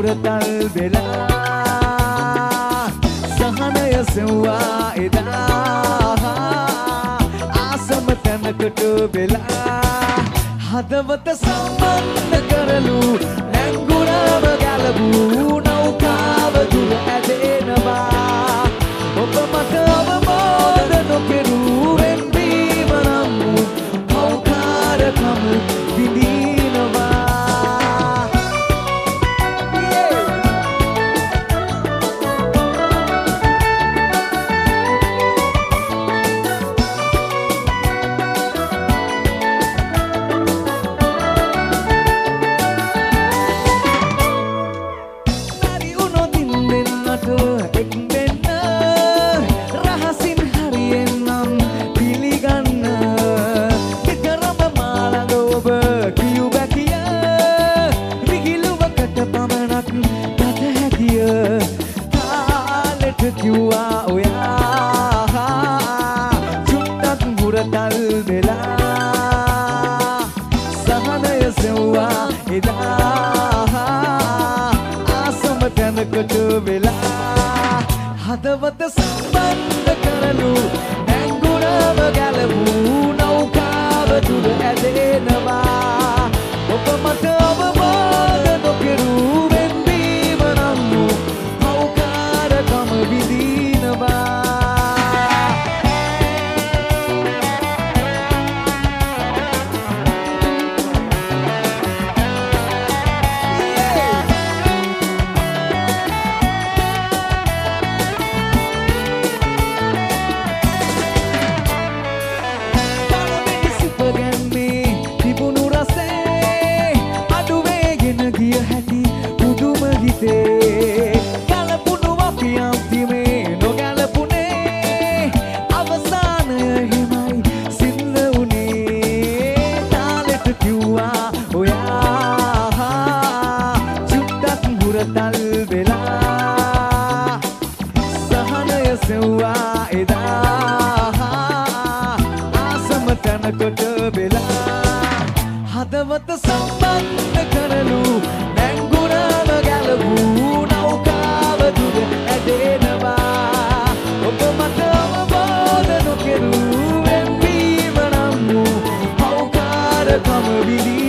හුරතල් වෙලා සහනය සෙව්වා එදා ආසම තැනකට වෙලා හදවත සම්බන්ධ කරලු නැංගුරම ගැලවූ නෞකාව දුර ඇදෙනවා ඔබ මට අවබෝධ නොකෙරූ වෙන්වීම නම් පෞකාරකම විඳිනවා කිව්වා ඔයා චුට්ටක් හුරතල් වෙලා සහනය සෙව්වා එදා ආසම තැනකට වෙලා හදවත සම්බන්ධ කරලු නැංගුරම ගැලවූ නෞකාව දුර ඇදෙනවා ඔබ මට අවබෝධ නොකෙරූ වෙන්වීම නම් පෞකාරකම විඳිනවා ගැලපුණු අපි අන්තිමේ නොගැලපුනේ අවසානය හිමයි සින්න උනේ තාලෙට කිව්වා ඔයා චුට්ටක් හුරතල් වෙලා සහනය සෙව්වා එදා ආසම තැනකට වෙලා හදවත සම්බන්ධ කරලු නැංගුරම ගැලවූ නෞකාව දුර ඇදෙනවා ඔබ මට අවබෝධ නොකෙරූ වෙන්වීම නම් පෞකාරකම විඳිනවා